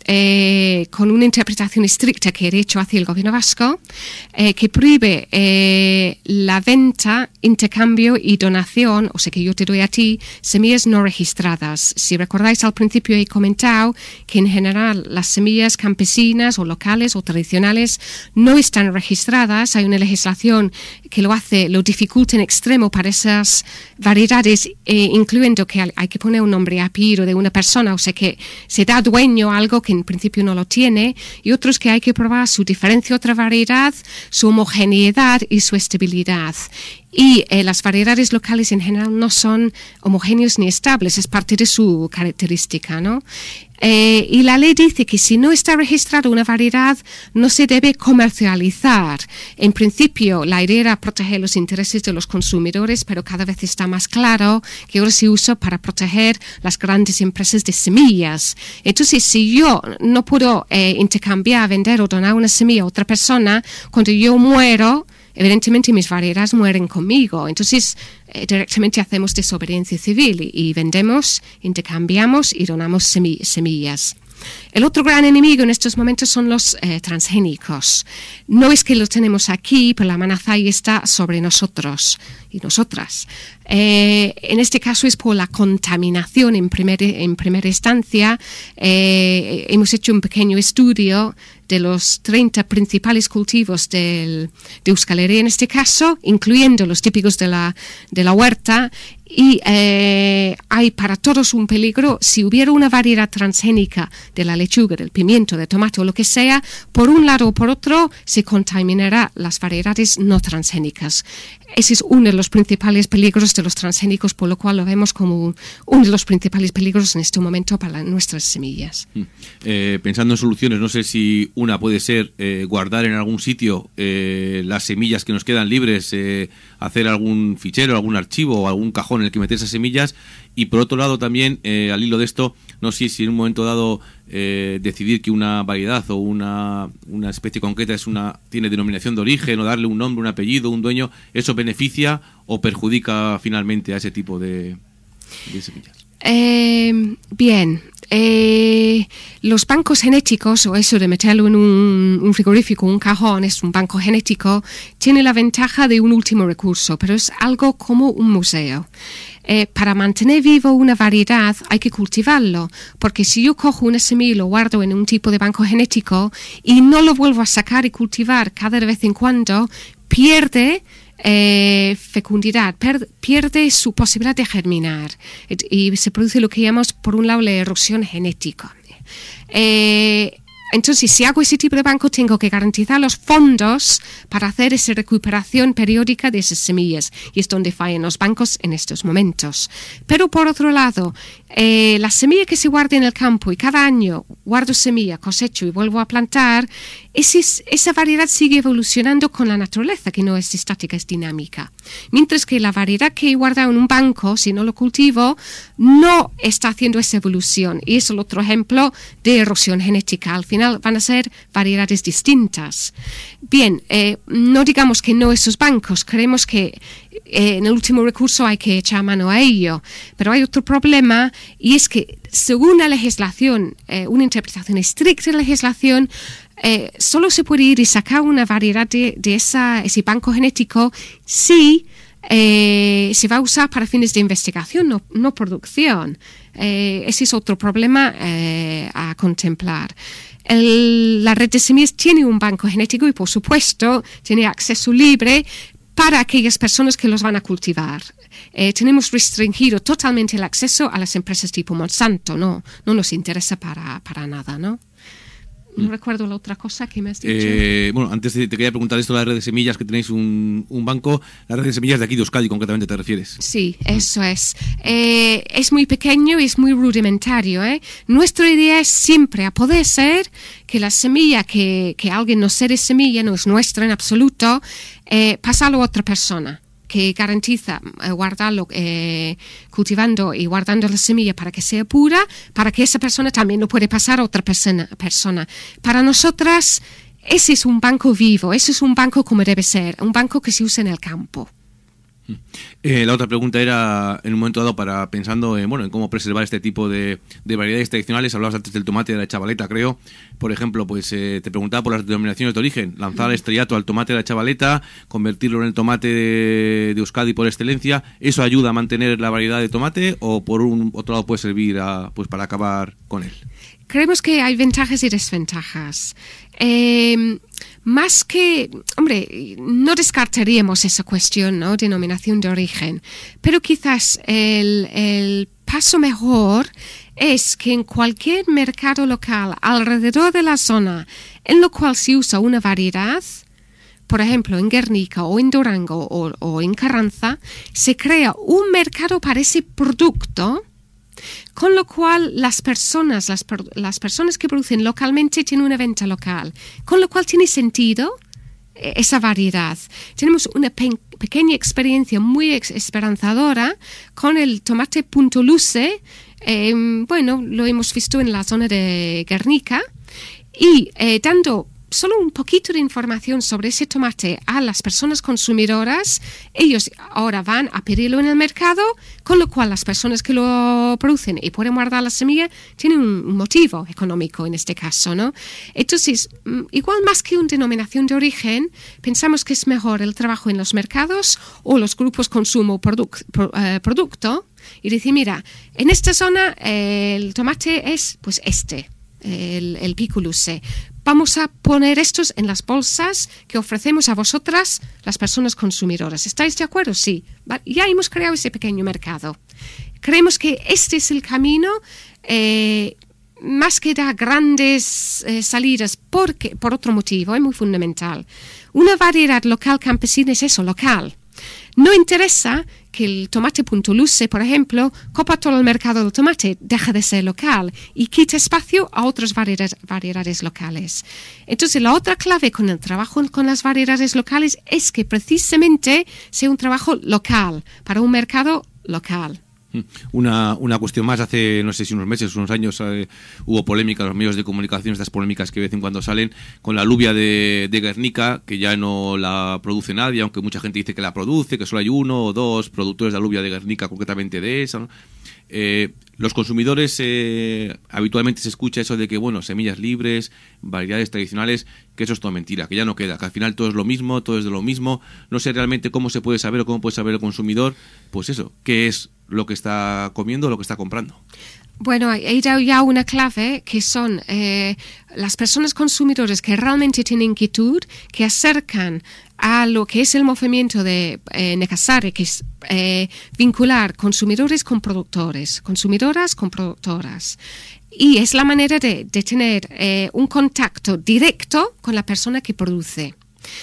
eh, con una interpretación estricta que he hecho hacia el gobierno vasco, eh, que prohíbe eh, la venta, intercambio y donación, o sea que yo te doy a ti, semillas no registradas. Si recordáis, al principio he comentado que en general las semillas campesinas o locales o tradicionales no están registradas. Hay una legislación que lo hace, lo dificulta en extremo para esas variedades, eh, incluyendo que hay que poner un nombre y apellido de una persona, o sea que se da dueño a algo que en principio no lo tiene, y otros que hay que probar su diferencia, otra variedad, su homogeneidad y su estabilidad. Y eh, las variedades locales en general no son homogéneos ni estables, es parte de su característica, ¿no? Eh, y la ley dice que si no está registrada una variedad, no se debe comercializar. En principio, la idea era proteger los intereses de los consumidores, pero cada vez está más claro que ahora se usa para proteger las grandes empresas de semillas. Entonces, si yo no puedo eh, intercambiar, vender o donar una semilla a otra persona, cuando yo muero, evidentemente mis variedades mueren conmigo. Entonces, eh, directamente hacemos desobediencia civil y, y vendemos, intercambiamos y donamos semi- semillas. El otro gran enemigo en estos momentos son los eh, transgénicos. No es que lo tenemos aquí, pero la amenaza ahí está sobre nosotros y nosotras. Eh, en este caso es por la contaminación en, primer, en primera instancia. Eh, hemos hecho un pequeño estudio de los treinta principales cultivos del, de Euskal Herria en este caso, incluyendo los típicos de la, de la huerta, y eh, hay para todos un peligro. Si hubiera una variedad transgénica de la lechuga, del pimiento, del tomate o lo que sea, por un lado o por otro se contaminará las variedades no transgénicas. Ese es uno de los principales peligros de los transgénicos, por lo cual lo vemos como uno de los principales peligros en este momento para nuestras semillas. Eh, pensando en soluciones, no sé si una puede ser eh, guardar en algún sitio eh, las semillas que nos quedan libres, eh, hacer algún fichero, algún archivo o algún cajón en el que meter esas semillas, y por otro lado también, eh, al hilo de esto, no sé si en un momento dado eh, decidir que una variedad o una, una especie concreta es una tiene denominación de origen, o darle un nombre, un apellido, un dueño, ¿eso beneficia o perjudica finalmente a ese tipo de, de semillas? Eh, bien, eh, los bancos genéticos, o eso de meterlo en un, un frigorífico, un cajón, es un banco genético, tiene la ventaja de un último recurso, pero es algo como un museo. Eh, para mantener vivo una variedad hay que cultivarlo, porque si yo cojo una semilla y lo guardo en un tipo de banco genético y no lo vuelvo a sacar y cultivar cada de vez en cuando, pierde Eh, fecundidad, per, pierde su posibilidad de germinar y se produce lo que llamamos, por un lado, la erosión genética. Eh, Entonces, si hago ese tipo de banco, tengo que garantizar los fondos para hacer esa recuperación periódica de esas semillas, y es donde fallan los bancos en estos momentos. Pero por otro lado, eh, la semilla que se guarda en el campo y cada año guardo semilla, cosecho y vuelvo a plantar, ese, esa variedad sigue evolucionando con la naturaleza, que no es estática, es dinámica. Mientras que la variedad que he guardado en un banco, si no lo cultivo, no está haciendo esa evolución. Y es el otro ejemplo de erosión genética. Al final van a ser variedades distintas. Bien, eh, no digamos que no esos bancos, creemos que eh, en el último recurso hay que echar mano a ello, pero hay otro problema, y es que según la legislación, eh, una interpretación estricta de la legislación, eh, solo se puede ir y sacar una variedad de, de esa, ese banco genético si eh, se va a usar para fines de investigación, no, no producción. Eh, ese es otro problema eh, a contemplar. El, la red de semillas tiene un banco genético y, por supuesto, tiene acceso libre para aquellas personas que los van a cultivar. Eh, tenemos restringido totalmente el acceso a las empresas tipo Monsanto, no, no nos interesa para, para nada, ¿no? No mm. recuerdo la otra cosa que me has dicho. Eh, bueno, antes te quería preguntar esto de la red de semillas, que tenéis un, un banco, la red de semillas de aquí de Euskadi, concretamente, ¿te refieres? Sí, eso es. Eh, es muy pequeño y es muy rudimentario, ¿eh? Nuestra idea es siempre, a poder ser, que la semilla que, que alguien nos cede semilla, no es nuestra en absoluto, eh, pasarlo a otra persona, que garantiza eh, guardarlo, eh, cultivando y guardando la semilla para que sea pura, para que esa persona también lo puede pasar a otra persona. persona. Para nosotras, ese es un banco vivo, ese es un banco como debe ser, un banco que se usa en el campo. Eh, la otra pregunta era, en un momento dado, para pensando en, bueno, en cómo preservar este tipo de, de variedades tradicionales. Hablabas antes del tomate de la Chavaleta, creo. Por ejemplo, pues eh, te preguntaba por las denominaciones de origen. Lanzar al estrellato al tomate de la Chavaleta, convertirlo en el tomate de, de Euskadi por excelencia. ¿Eso ayuda a mantener la variedad de tomate o por un otro lado puede servir a, pues para acabar con él? Creemos que hay ventajas y desventajas. Eh, más que, hombre, no descartaríamos esa cuestión, ¿no? Denominación de origen, pero quizás el, el paso mejor es que en cualquier mercado local alrededor de la zona en lo cual se usa una variedad, por ejemplo en Guernica o en Durango o, o en Carranza, se crea un mercado para ese producto. Con lo cual las personas, las, las personas que producen localmente tienen una venta local, con lo cual tiene sentido esa variedad. Tenemos una pe- pequeña experiencia muy ex- esperanzadora con el tomate Punto Luce. Eh, bueno, lo hemos visto en la zona de Guernica y eh, dando solo un poquito de información sobre ese tomate a las personas consumidoras, ellos ahora van a pedirlo en el mercado, con lo cual las personas que lo producen y pueden guardar la semilla tienen un motivo económico en este caso, ¿no? Entonces, igual más que una denominación de origen, pensamos que es mejor el trabajo en los mercados o los grupos consumo produc- pro, eh, producto y decir, mira, en esta zona eh, el tomate es pues este, el, el Pico Luce. Vamos a poner estos en las bolsas que ofrecemos a vosotras, las personas consumidoras. ¿Estáis de acuerdo? Sí. Ya hemos creado ese pequeño mercado. Creemos que este es el camino, eh, más que dar grandes eh, salidas, porque, por otro motivo, es muy fundamental. Una variedad local campesina es eso, local. No interesa que el tomate Punto Luce, por ejemplo, copa todo el mercado del tomate, deja de ser local y quita espacio a otras variedades, variedades locales. Entonces, la otra clave con el trabajo con las variedades locales es que precisamente sea un trabajo local, para un mercado local. Una, una cuestión más, hace no sé si unos meses, unos años eh, hubo polémica en los medios de comunicación, estas polémicas que de vez en cuando salen con la alubia de, de Guernica, que ya no la produce nadie, aunque mucha gente dice que la produce, que solo hay uno o dos productores de alubia de Guernica, concretamente de esa, ¿no? Eh, los consumidores eh, habitualmente se escucha eso de que, bueno, semillas libres, variedades tradicionales, que eso es toda mentira, que ya no queda, que al final todo es lo mismo, todo es de lo mismo. No sé realmente cómo se puede saber o cómo puede saber el consumidor, pues eso, qué es lo que está comiendo o lo que está comprando. Bueno, he dado ya una clave que son eh, las personas consumidoras que realmente tienen inquietud, que acercan a lo que es el movimiento de eh, Necasare, que es eh, vincular consumidores con productores, consumidoras con productoras. Y es la manera de, de tener eh, un contacto directo con la persona que produce.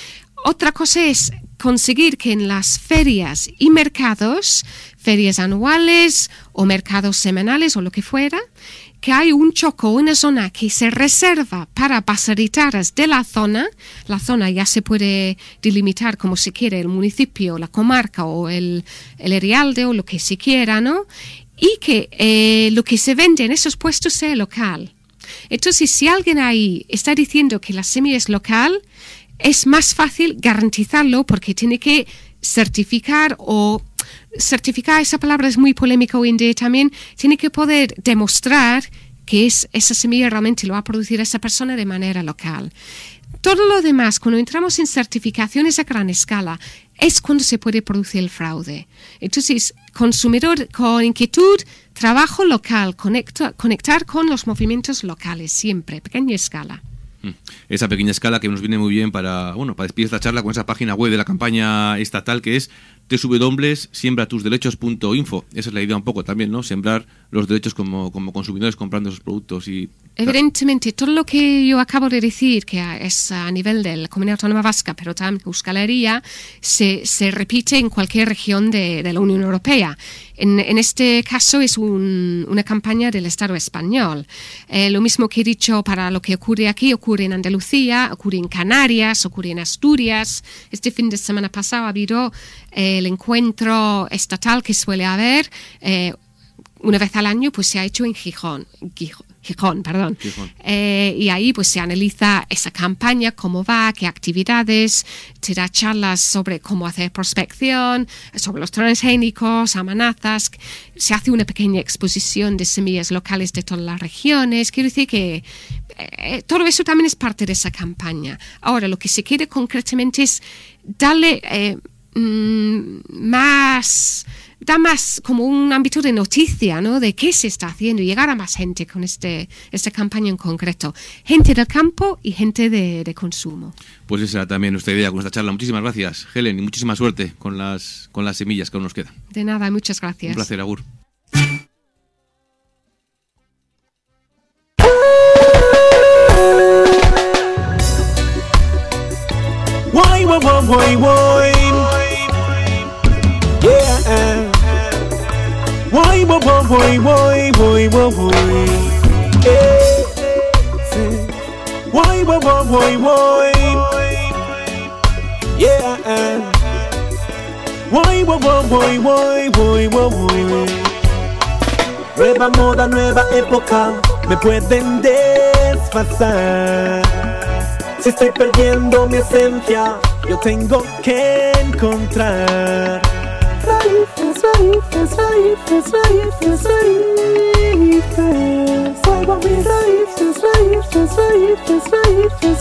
Otra cosa es conseguir que en las ferias y mercados, ferias anuales o mercados semanales o lo que fuera, que hay un choco, una zona que se reserva para baseritaras de la zona. La zona ya se puede delimitar como se quiere, el municipio, la comarca o el, el Erialde o lo que se quiera, ¿no? Y que eh, lo que se vende en esos puestos sea local. Entonces, si alguien ahí está diciendo que la semilla es local, es más fácil garantizarlo porque tiene que certificar o certificar, esa palabra es muy polémica hoy en día también, tiene que poder demostrar que es, esa semilla realmente lo va a producir esa persona de manera local. Todo lo demás, cuando entramos en certificaciones a gran escala, es cuando se puede producir el fraude. Entonces, consumidor con inquietud, trabajo local, conecta, conectar con los movimientos locales, siempre, pequeña escala. Esa pequeña escala que nos viene muy bien para, bueno, para despedir esta charla con esa página web de la campaña estatal que es doble u doble u doble u punto siembra tus derechos punto info. Esa es la idea un poco también, ¿no? Sembrar los derechos como, como consumidores comprando esos productos y... Evidentemente, todo lo que yo acabo de decir, que es a nivel de la Comunidad Autónoma Vasca, pero también Euskal Herria, se, se repite en cualquier región de, de la Unión Europea. En, en este caso es un, una campaña del Estado español. Eh, lo mismo que he dicho para lo que ocurre aquí, ocurre en Andalucía, ocurre en Canarias, ocurre en Asturias. Este fin de semana pasado ha habido eh, el encuentro estatal que suele haber, eh, una vez al año pues se ha hecho en Gijón, Gijón, Gijón perdón. Gijón. Eh, y ahí pues se analiza esa campaña, cómo va, qué actividades, se da charlas sobre cómo hacer prospección, sobre los transgénicos, amenazas, se hace una pequeña exposición de semillas locales de todas las regiones. Quiero decir que eh, todo eso también es parte de esa campaña. Ahora, lo que se quiere concretamente es darle eh, mm, más... da más como un ámbito de noticia, ¿no? De qué se está haciendo y llegar a más gente con este esta campaña en concreto. Gente del campo y gente de, de consumo. Pues esa era también nuestra idea con esta charla. Muchísimas gracias, Helen, y muchísima suerte con las, con las semillas que aún nos quedan. De nada, muchas gracias. Un placer, agur. Why, why, why, why, yeah. Why, why, why, why, why, why, why, yeah. Why, why, why, why, yeah. Why, why, why, why, why, why. Nueva moda, nueva época, me pueden desfasar. Si estoy perdiendo mi esencia, yo tengo que encontrar raíces, raíces, raíces, raíces, raíces. Vuelvo a mis raíces, raíces, raíces, raíces,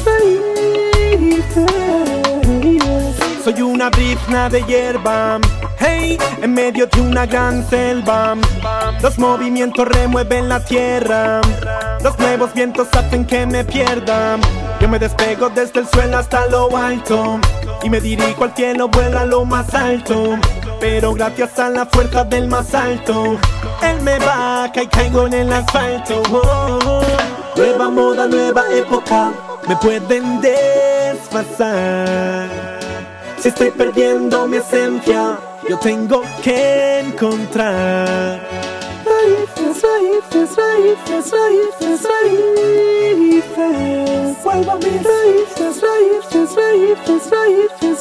raíces. Soy una brizna de hierba, hey, en medio de una gran selva. Los movimientos remueven la tierra, los nuevos vientos hacen que me pierda. Yo me despego desde el suelo hasta lo alto y me dirijo al cielo, vuelo a lo más alto. Pero gracias a la fuerza del más alto, él me baja y caigo en el asfalto. Oh, oh. Nueva moda, nueva época, me pueden desfasar. Si estoy perdiendo mi esencia, yo tengo que encontrar raíces, raíces, raíces, raíces, raíces. Vuelvo a mis raíces, raíces, raíces, raíces,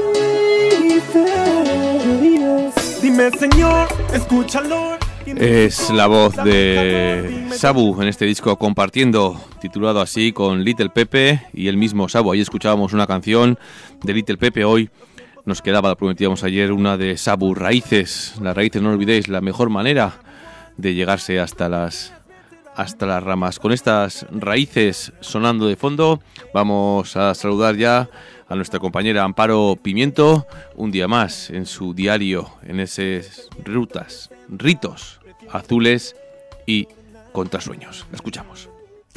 raíces. Dime, Señor, escúchalo. Es la voz de Sabu en este disco Compartiendo, titulado así, con Little Pepe y el mismo Sabu. Ahí escuchábamos una canción de Little Pepe. Hoy nos quedaba, la prometíamos ayer, una de Sabu, Raíces. Las raíces, no olvidéis, la mejor manera de llegarse hasta las hasta las ramas. Con estas raíces sonando de fondo, vamos a saludar ya a nuestra compañera Amparo Pimiento, un día más en su diario, en esas rutas, ritos azules y contrasueños. La escuchamos.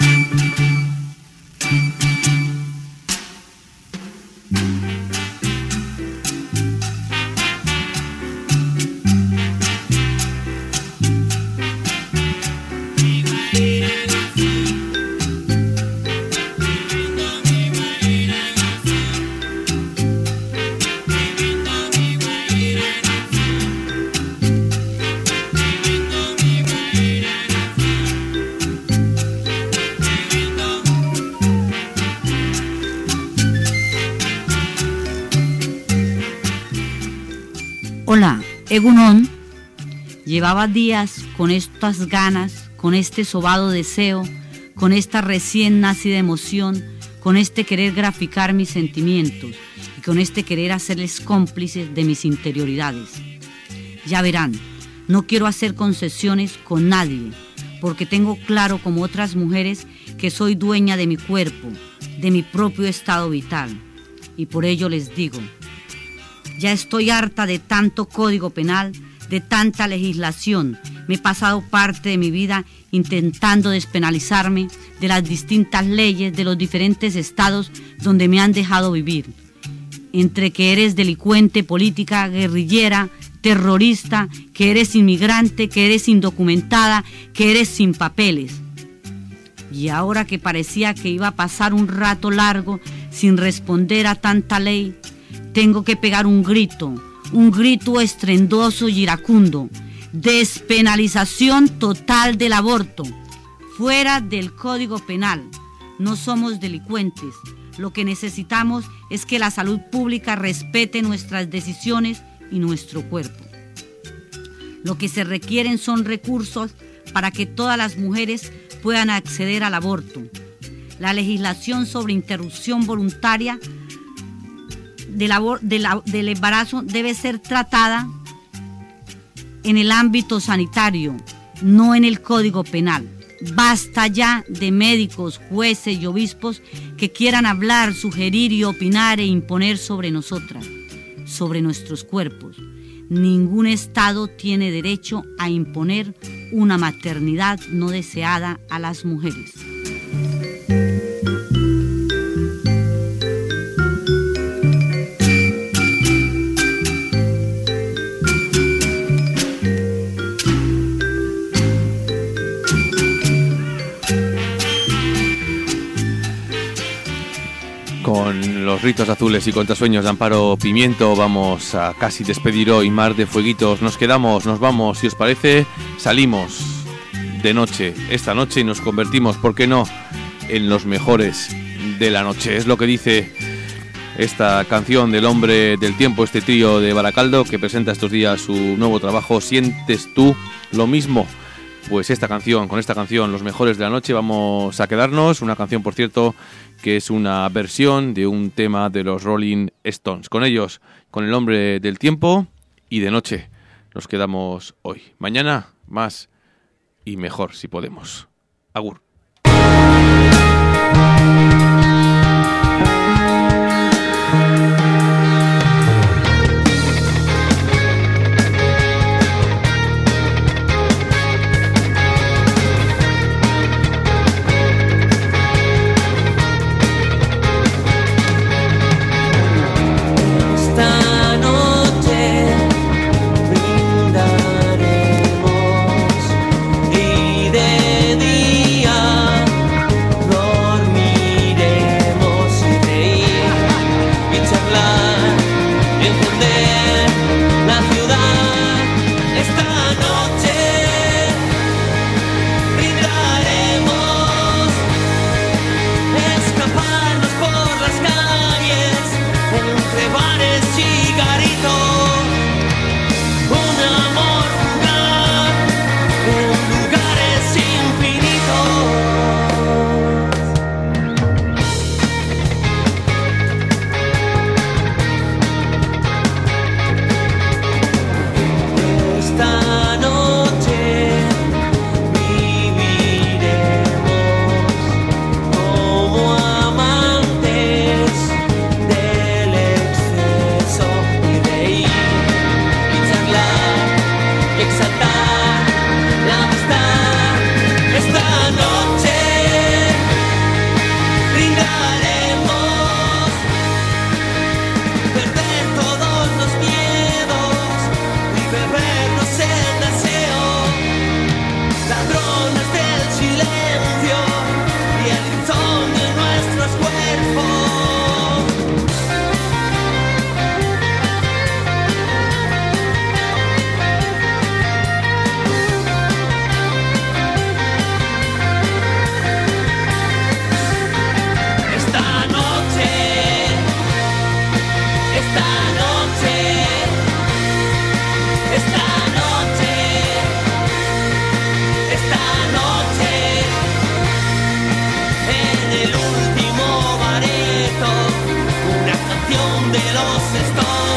Hola, Egunon. Llevaba días con estas ganas, con este sobado deseo, con esta recién nacida emoción, con este querer graficar mis sentimientos y con este querer hacerles cómplices de mis interioridades. Ya verán, no quiero hacer concesiones con nadie, porque tengo claro, como otras mujeres, que soy dueña de mi cuerpo, de mi propio estado vital. Y por ello les digo, ya estoy harta de tanto código penal, de tanta legislación. Me he pasado parte de mi vida intentando despenalizarme de las distintas leyes de los diferentes estados donde me han dejado vivir. Entre que eres delincuente, política, guerrillera, terrorista, que eres inmigrante, que eres indocumentada, que eres sin papeles. Y ahora que parecía que iba a pasar un rato largo sin responder a tanta ley, tengo que pegar un grito, un grito estruendoso y iracundo. Despenalización total del aborto. Fuera del Código Penal. No somos delincuentes. Lo que necesitamos es que la salud pública respete nuestras decisiones y nuestro cuerpo. Lo que se requieren son recursos para que todas las mujeres puedan acceder al aborto. La legislación sobre interrupción voluntaria del, del, del embarazo debe ser tratada en el ámbito sanitario, no en el Código Penal. Basta ya de médicos, jueces y obispos que quieran hablar, sugerir y opinar e imponer sobre nosotras, sobre nuestros cuerpos. Ningún Estado tiene derecho a imponer una maternidad no deseada a las mujeres. Con los ritos azules y contrasueños de Amparo Pimiento vamos a casi despedir hoy Mar de Fueguitos. Nos quedamos, nos vamos, si os parece, salimos de noche esta noche y nos convertimos, ¿por qué no?, en los mejores de la noche. Es lo que dice esta canción del Hombre del Tiempo, este trío de Baracaldo que presenta estos días su nuevo trabajo, ¿Sientes tú lo mismo? Pues esta canción, con esta canción, los mejores de la noche, vamos a quedarnos. Una canción, por cierto, que es una versión de un tema de los Rolling Stones. Con ellos, con El Hombre del Tiempo y de noche, nos quedamos hoy. Mañana, más y mejor, si podemos. Agur. de los Stones.